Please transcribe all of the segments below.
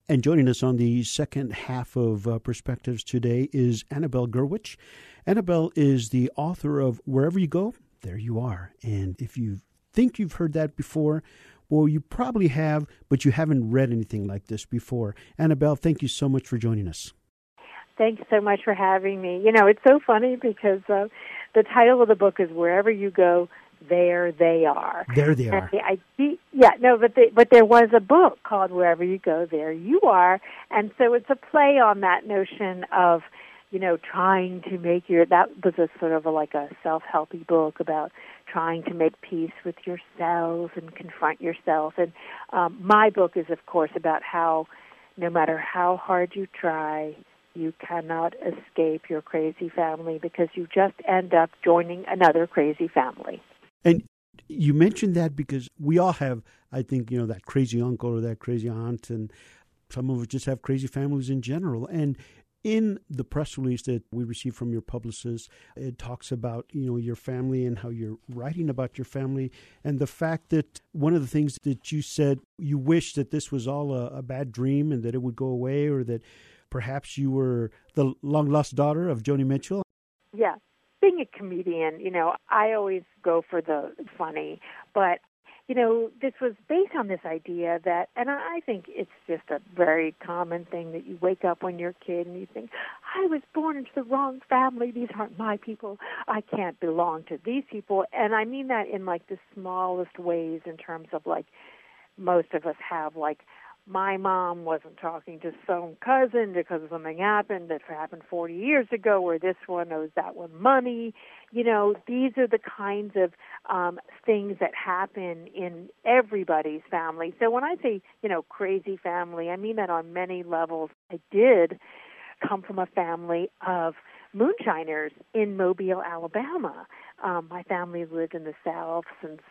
And joining us on the second half of Perspectives today is Annabelle Gurwitch. Annabelle is the author of Wherever You Go, There You Are. And if you think you've heard that before, well, you probably have, but you haven't read anything like this before. Annabelle, thank you so much for joining us. Thanks so much for having me. You know, it's so funny because the title of the book is Wherever You Go, There They Are. There they are. But there was a book called Wherever You Go, There You Are, and so it's a play on that notion of, you know, trying to make that was a sort of like a self-helpy book about trying to make peace with yourself and confront yourself. And my book is, of course, about how no matter how hard you try, you cannot escape your crazy family because you just end up joining another crazy family. And you mentioned that because we all have, I think, you know, that crazy uncle or that crazy aunt, and some of us just have crazy families in general. And in the press release that we received from your publicist, it talks about, you know, your family and how you're writing about your family, and the fact that one of the things that you said, you wish that this was all a bad dream and that it would go away, or that perhaps you were the long-lost daughter of Joni Mitchell. Yeah. Being a comedian, you know, I always go for the funny, but, you know, this was based on this idea that, and I think it's just a very common thing that you wake up when you're a kid and you think, I was born into the wrong family, these aren't my people, I can't belong to these people, and I mean that in, like, the smallest ways in terms of, like, most of us have, like, my mom wasn't talking to some cousin because something happened that happened 40 years ago, or this one owes that one money. You know, these are the kinds of things that happen in everybody's family. So when I say, you know, crazy family, I mean that on many levels. I did come from a family of moonshiners in Mobile, Alabama. My family lived in the South since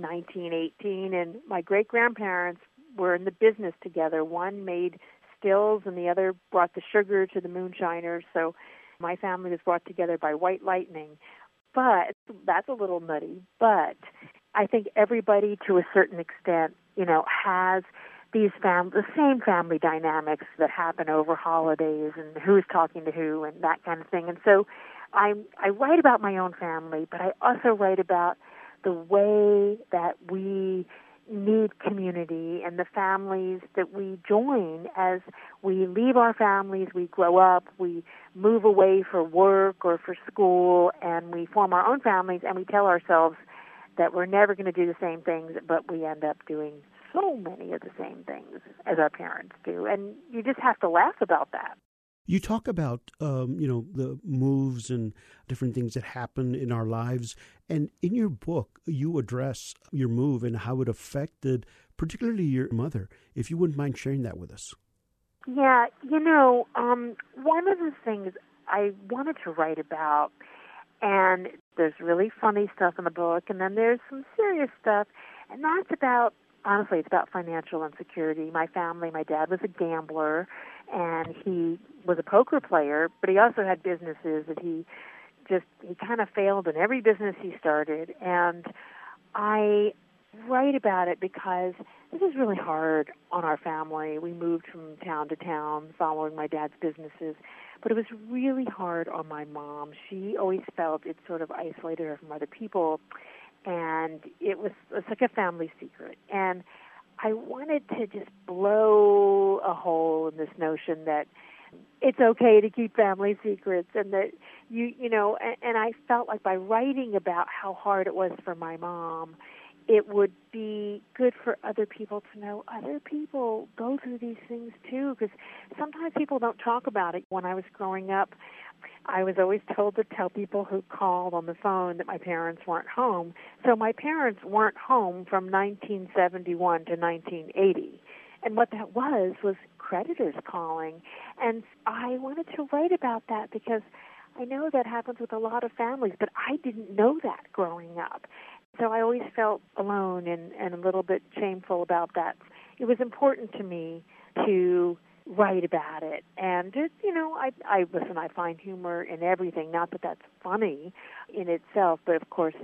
1918, and my great-grandparents were in the business together. One made stills and the other brought the sugar to the moonshiners. So my family was brought together by white lightning. But that's a little nutty. But I think everybody to a certain extent, you know, has the same family dynamics that happen over holidays and who's talking to who and that kind of thing. And so I write about my own family, but I also write about the way that we need community and the families that we join as we leave our families, we grow up, we move away for work or for school, and we form our own families, and we tell ourselves that we're never going to do the same things, but we end up doing so many of the same things as our parents do. And you just have to laugh about that. You talk about, you know, the moves and different things that happen in our lives. And in your book, you address your move and how it affected particularly your mother. If you wouldn't mind sharing that with us. Yeah, you know, one of the things I wanted to write about, and there's really funny stuff in the book, and then there's some serious stuff, and that's about, honestly, it's about financial insecurity. My family, my dad was a gambler, and he was a poker player, but he also had businesses that he kind of failed in every business he started. And I write about it because this is really hard on our family. We moved from town to town following my dad's businesses, but it was really hard on my mom. She always felt it sort of isolated her from other people, and it's like a family secret. And I wanted to just blow a hole in this notion that it's okay to keep family secrets, and that you know, and I felt like by writing about how hard it was for my mom, it would be good for other people to know other people go through these things too, because sometimes people don't talk about it. When I was growing up, I was always told to tell people who called on the phone that my parents weren't home. So my parents weren't home from 1971 to 1980. And what that was creditors calling. And I wanted to write about that because I know that happens with a lot of families, but I didn't know that growing up. So I always felt alone and a little bit shameful about that. It was important to me to write about it. And, you know, I find humor in everything. Not that that's funny in itself, but of course,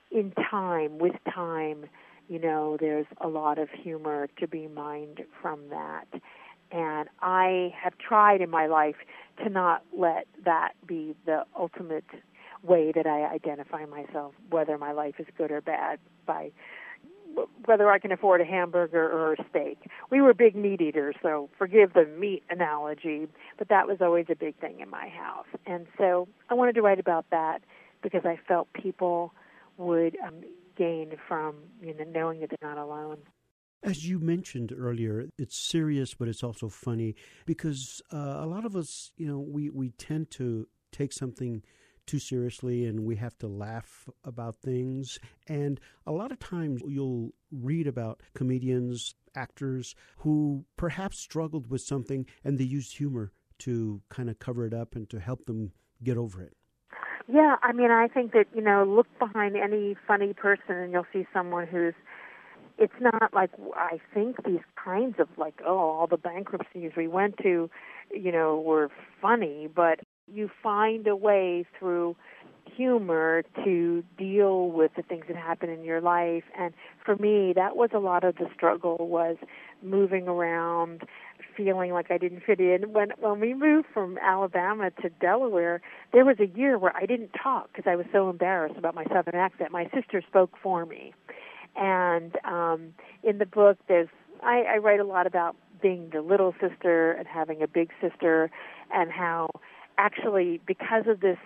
with time, you know, there's a lot of humor to be mined from that. And I have tried in my life to not let that be the ultimate way that I identify myself, whether my life is good or bad, by whether I can afford a hamburger or a steak. We were big meat eaters, so forgive the meat analogy, but that was always a big thing in my house. And so I wanted to write about that because I felt people would gain from knowing that they're not alone. As you mentioned earlier, it's serious, but it's also funny because a lot of us, we tend to take something too seriously and we have to laugh about things. And a lot of times you'll read about comedians, actors who perhaps struggled with something and they used humor to kind of cover it up and to help them get over it. Yeah, I mean, I think that, look behind any funny person and you'll see someone it's not like, I think these kinds of all the bankruptcies we went to, were funny, but you find a way through humor to deal with the things that happen in your life. And for me, that was a lot of the struggle, was moving around, feeling like I didn't fit in. When we moved from Alabama to Delaware, there was a year where I didn't talk because I was so embarrassed about my Southern accent. My sister spoke for me. And in the book, I write a lot about being the little sister and having a big sister, and how actually because of this,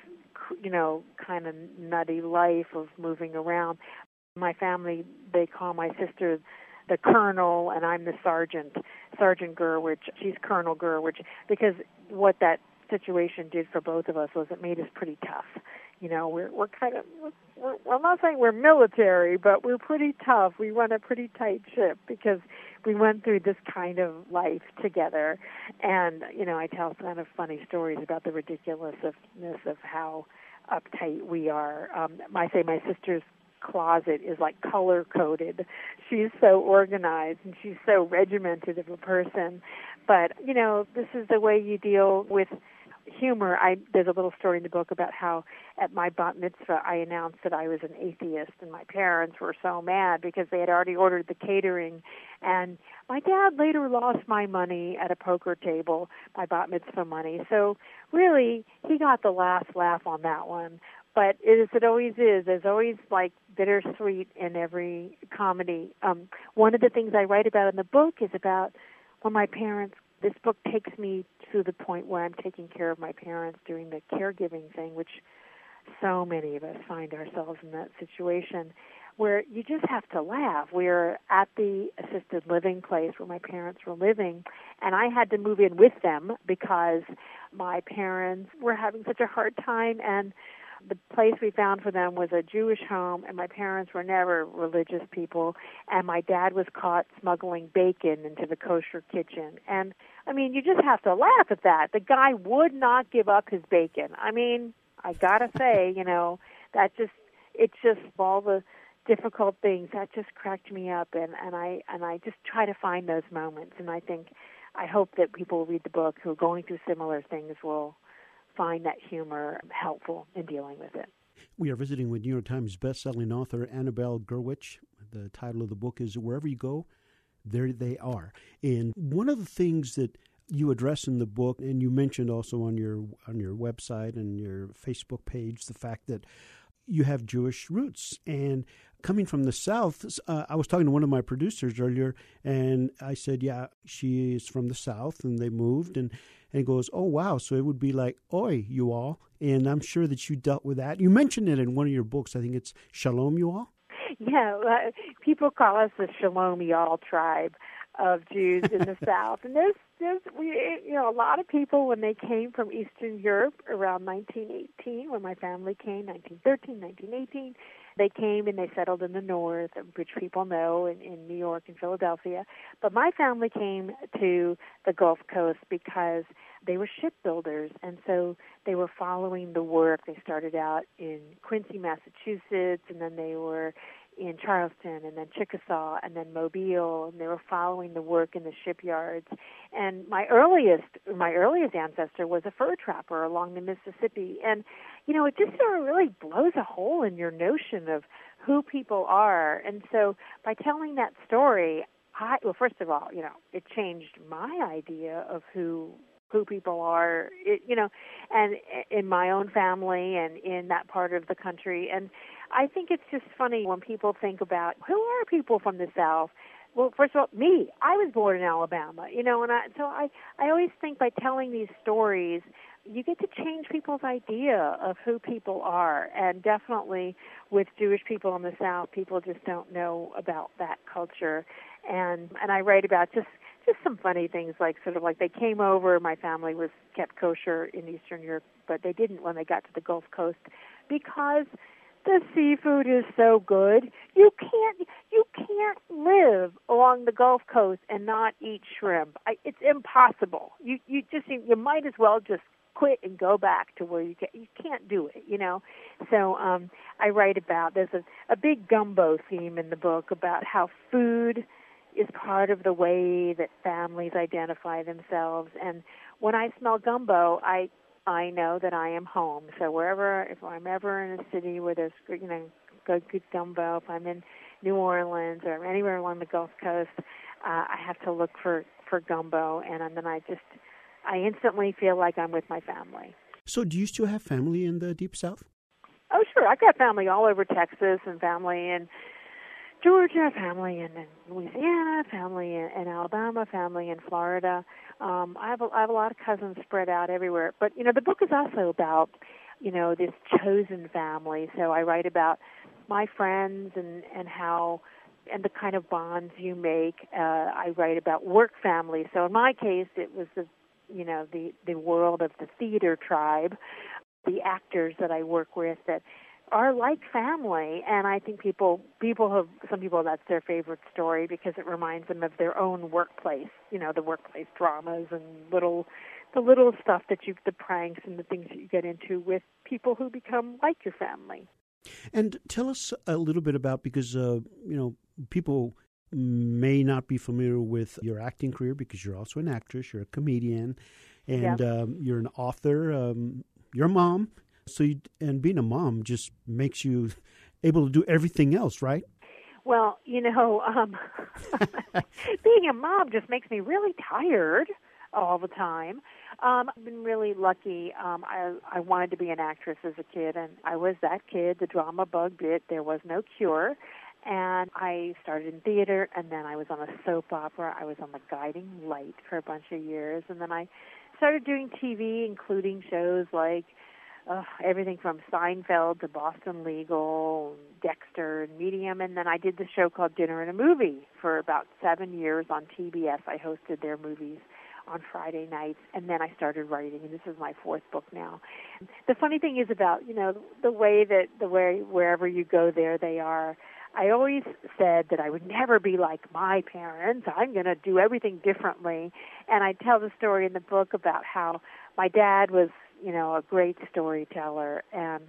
kind of nutty life of moving around, my family, they call my sister the Colonel, and I'm the Sergeant Gurwitch. She's Colonel Gurwitch, because what that situation did for both of us was it made us pretty tough. We're kind of, I'm not saying we're military, but we're pretty tough. We run a pretty tight ship because we went through this kind of life together. And, I tell kind of funny stories about the ridiculousness of how uptight we are. I say my sister's closet is like color-coded. She's so organized and she's so regimented of a person. But, this is the way you deal with humor. There's a little story in the book about how at my bat mitzvah I announced that I was an atheist, and my parents were so mad because they had already ordered the catering. And my dad later lost my money at a poker table, my bat mitzvah money. So really, he got the last laugh on that one. But it always is. There's always bittersweet in every comedy. One of the things I write about in the book is about when my parents. This book takes me to the point where I'm taking care of my parents doing the caregiving thing, which so many of us find ourselves in that situation where you just have to laugh. We're at the assisted living place where my parents were living, and I had to move in with them because my parents were having such a hard time, and the place we found for them was a Jewish home, and my parents were never religious people, and my dad was caught smuggling bacon into the kosher kitchen. And, I mean, you just have to laugh at that. The guy would not give up his bacon. I mean, I gotta say, it's just all the difficult things, that just cracked me up, and I just try to find those moments, and I hope that people who read the book who are going through similar things will find that humor helpful in dealing with it. We are visiting with New York Times bestselling author Annabelle Gurwitch. The title of the book is Wherever You Go, There They Are. And one of the things that you address in the book, and you mentioned also on your website and your Facebook page, the fact that you have Jewish roots. And coming from the South, I was talking to one of my producers earlier, and I said, yeah, she is from the South, and they moved, and he goes, oh, wow, so it would be like, oi, you all. And I'm sure that you dealt with that. You mentioned it in one of your books. I think it's Shalom, you all. Yeah, people call us the Shalom, you all tribe of Jews in the South. And there's a lot of people, when they came from Eastern Europe around 1918, when my family came, 1913, 1918, they came and they settled in the North, which people know in New York and Philadelphia. But my family came to the Gulf Coast because they were shipbuilders, and so they were following the work. They started out in Quincy, Massachusetts, and then they were in Charleston, and then Chickasaw, and then Mobile, and they were following the work in the shipyards. And my earliest ancestor was a fur trapper along the Mississippi. And, it just sort of really blows a hole in your notion of who people are. And so by telling that story, well, first of all, it changed my idea of who people are, and in my own family and in that part of the country. And I think it's just funny when people think about who are people from the South. Well, first of all, me. I was born in Alabama, and I always think by telling these stories, you get to change people's idea of who people are. And definitely with Jewish people in the South, people just don't know about that culture. And I write about just some funny things, like sort of like they came over, my family was kept kosher in Eastern Europe, but they didn't when they got to the Gulf Coast because the seafood is so good. You can't live along the Gulf Coast and not eat shrimp. It's impossible. You might as well just quit and go back to where you can't do it, So I write about, there's a big gumbo theme in the book about how food is part of the way that families identify themselves. And when I smell gumbo, I know that I am home. So if I'm ever in a city where there's good gumbo, if I'm in New Orleans or anywhere along the Gulf Coast, I have to look for gumbo, and then I instantly feel like I'm with my family. So do you still have family in the Deep South? Oh, sure. I've got family all over Texas and family in Georgia, family in Louisiana, family in Alabama, family in Florida. I have a lot of cousins spread out everywhere. But, the book is also about, this chosen family. So I write about my friends and how and the kind of bonds you make. I write about work families. So in my case, it was the world of the theater tribe, the actors that I work with that are like family, and I think some people that's their favorite story because it reminds them of their own workplace, the workplace dramas and the little stuff the pranks and the things that you get into with people who become like your family. And tell us a little bit about, because people may not be familiar with your acting career because you're also an actress, you're a comedian, and you're an author, you're a mom. So and being a mom just makes you able to do everything else, right? Well, being a mom just makes me really tired all the time. I've been really lucky. I wanted to be an actress as a kid, and I was that kid. The drama bug bit. There was no cure. And I started in theater, and then I was on a soap opera. I was on The Guiding Light for a bunch of years. And then I started doing TV, including shows like everything from Seinfeld to Boston Legal, Dexter, and Medium. And then I did the show called Dinner and a Movie for about 7 years on TBS. I hosted their movies on Friday nights, and then I started writing, and this is my 4th book now. The funny thing is about, the way wherever you go, there they are. I always said that I would never be like my parents. I'm going to do everything differently. And I tell the story in the book about how my dad was, a great storyteller. And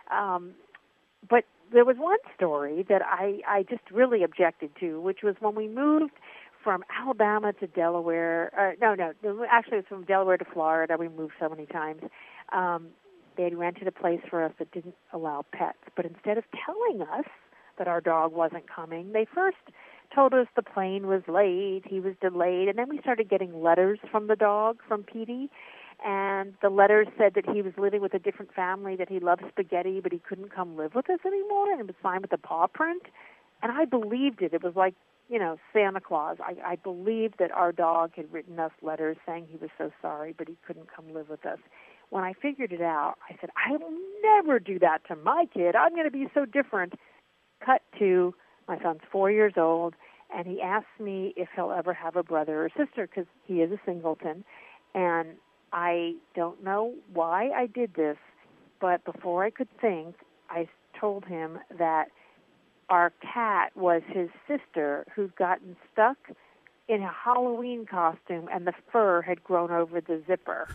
but there was one story that I just really objected to, which was when we moved from Alabama to Delaware. Actually, it was from Delaware to Florida. We moved so many times. They had rented a place for us that didn't allow pets. But instead of telling us that our dog wasn't coming, they first told us the plane was late, he was delayed, and then we started getting letters from the dog, from Petey, and the letters said that he was living with a different family, that he loved spaghetti, but he couldn't come live with us anymore, and it was signed with a paw print, and I believed it. It was like, Santa Claus. I believed that our dog had written us letters saying he was so sorry, but he couldn't come live with us. When I figured it out, I said, I will never do that to my kid. I'm going to be so different. Cut to my son's 4 years old, and he asks me if he'll ever have a brother or sister because he is a singleton. And I don't know why I did this, but before I could think, I told him that our cat was his sister who'd gotten stuck in a Halloween costume, and the fur had grown over the zipper.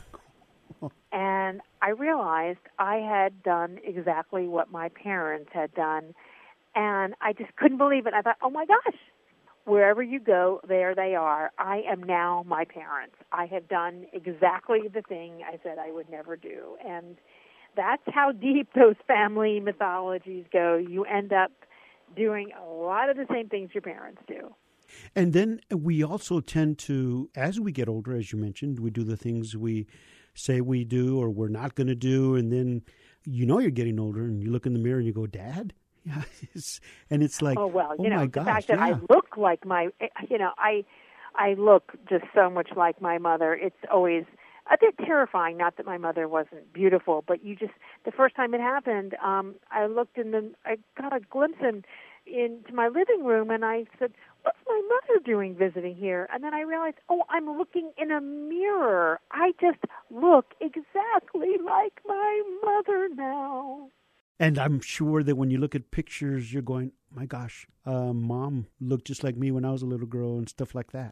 And I realized I had done exactly what my parents had done. And I just couldn't believe it. I thought, oh, my gosh, wherever you go, there they are. I am now my parents. I have done exactly the thing I said I would never do. And that's how deep those family mythologies go. You end up doing a lot of the same things your parents do. And then we also tend to, as we get older, as you mentioned, we do the things we say we do or we're not going to do. And then you're getting older and you look in the mirror and you go, Dad? Yeah. And it's like, my gosh, the fact that I look like I look just so much like my mother. It's always a bit terrifying. Not that my mother wasn't beautiful, but the first time it happened, I got a glimpse into my living room, and I said, "What's my mother doing visiting here?" And then I realized, I'm looking in a mirror. I just look exactly like my mother now. And I'm sure that when you look at pictures, you're going, my gosh, Mom looked just like me when I was a little girl and stuff like that.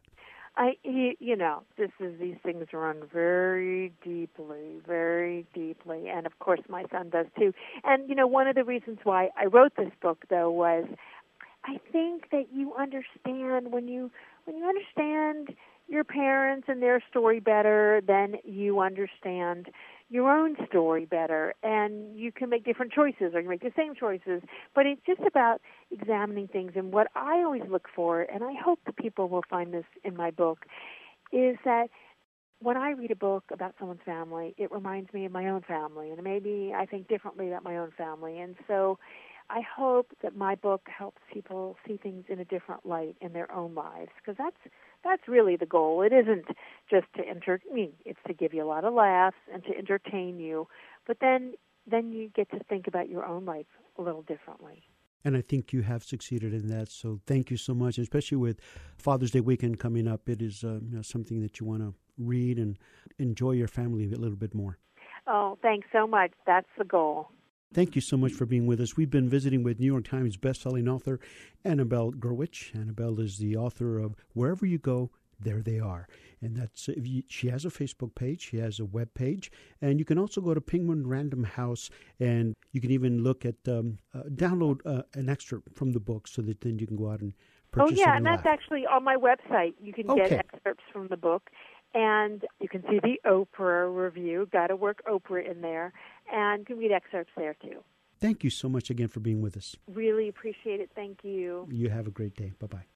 These things run very deeply, and of course my son does too. And one of the reasons why I wrote this book, though, was I think that you understand when you understand your parents and their story better, then you understand your own story better, and you can make different choices, or you make the same choices. But it's just about examining things. And what I always look for, and I hope that people will find this in my book, is that when I read a book about someone's family, it reminds me of my own family, and maybe I think differently about my own family. And so I hope that my book helps people see things in a different light in their own lives, because that's really the goal. It isn't just to it's to give you a lot of laughs and to entertain you, but then you get to think about your own life a little differently. And I think you have succeeded in that. So thank you so much, especially with Father's Day weekend coming up. It is something that you want to read and enjoy your family a little bit more. Oh, thanks so much. That's the goal. Thank you so much for being with us. We've been visiting with New York Times bestselling author Annabelle Gurwitch. Annabelle is the author of Wherever You Go, There They Are. And she has a Facebook page, she has a web page, and you can also go to Penguin Random House, and you can even look at, download an excerpt from the book so that then you can go out and purchase it. Oh, yeah, and that's actually on my website. You can get excerpts from the book. And you can see the Oprah review, Gotta Work Oprah in there, and you can read excerpts there, too. Thank you so much again for being with us. Really appreciate it. Thank you. You have a great day. Bye-bye.